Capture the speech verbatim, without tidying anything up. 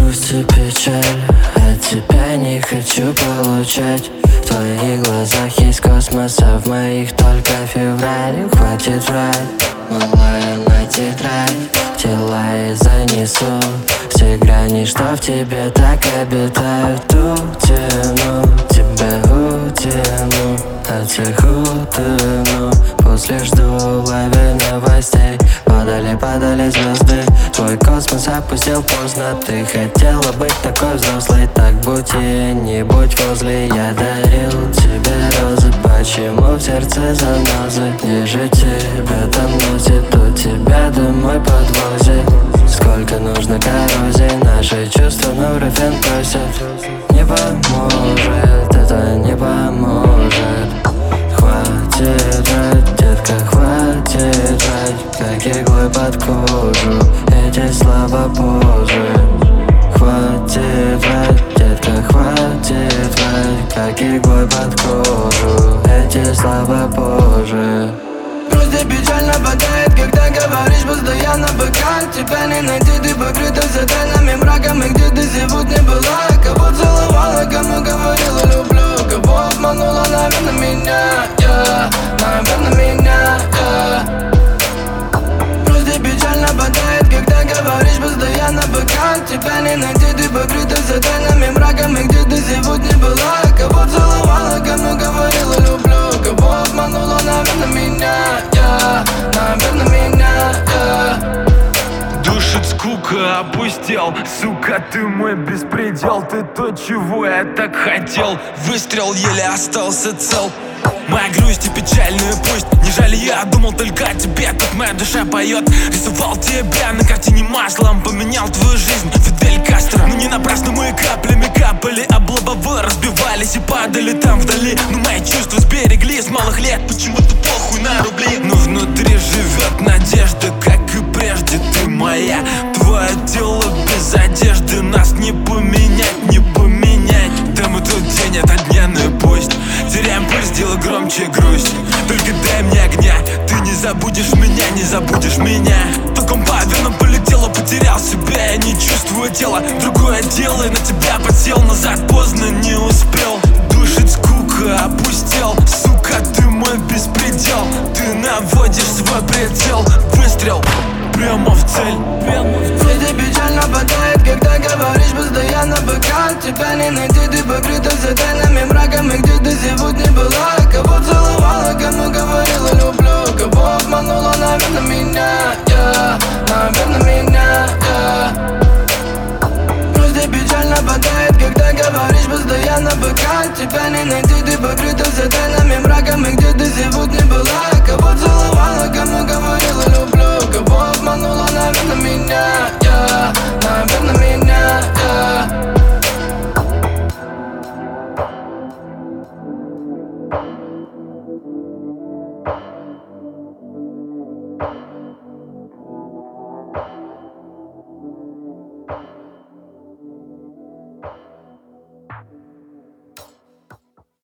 грусть и печаль, от тебя не хочу получать. В твоих глазах есть космос, а в моих только февраль. Хватит врать, малая на тетрадь, тела и занесу все грани, что в тебе так обитают. Утяну, тебя утяну, от всех утону. После жду лови новостей, падали, падали звезды. Твой космос опустил поздно. Ты хотела быть такой взрослой, так будь и не будь возле. Я дарил тебе розы, почему в сердце занозы? Где же тебя там носит, у тебя домой подвозит? Сколько нужно коррозии, наши чувства на уровень просят. Не поможет, это не поможет. Хватит врать, детка, хватит врать, как иглой под кожу эти слова позже. Хватит врать, детка, хватит врать, как иглой под кожу эти слова позже. Грусть и печально бодает, когда говоришь постоянно пока. Тебя не найти, ты покрыта сатанами мраком. И где ты сегодня была? Кого целовала, кому говорила люблю? Кого обманула, наверное, меня, yeah. Наверное, меня, yeah. Грусть и печально бодает, когда говоришь постоянно пока. Тебя не найти, ты покрыта сатанами мраком. И где ты сегодня была? Кого целовала, кому говорила люблю? Кого обманула, наверное, меня, yeah. Наверное, меня, yeah. Душит скука, опустел. Сука, ты мой беспредел. Ты то, чего я так хотел. Выстрел, еле остался цел. Моя грусть и печальная пусть. Не жаль, я думал только о тебе. Тут моя душа поет. Рисовал тебя на картине маслом. Поменял твою жизнь, Фидель Кастро. Но не напрасно мы каплями капали, об лобовое разбивались и падали там вдали. Но мои чувства сберегли с малых лет. Почему-то похуй на рубли. Но внутри живет надежда, как и прежде. Ты моя, твое тело без одежды. Нас не поменять, не поменять. Да мы тут день ото дня, ну и пусть. Теряем пульс, делай громче грусть. Только дай мне огня, ты не забудешь меня, не забудешь меня. Током по венам полетело, потерял себя, я не чувствую тело. Другое дело, на тебя подсел, назад поздно, не успел. Душит скука, опустел. Сука, ты мой беспредел. Ты наводишь свой прицел. Выстрел прямо в цель. Грусть и печально бодает, когда говоришь постоянно пока. Тебя не найти, ты покрыта сатанами мраком. И где ты сегодня была? Кого целовала, кому говорила люблю? Кого обманула, наверное, меня, yeah. Наверное, меня, yeah. Грусть и печально бодает, когда говоришь постоянно пока. Тебя не найти, ты покрыта сатанами мраком. И где ты сегодня была?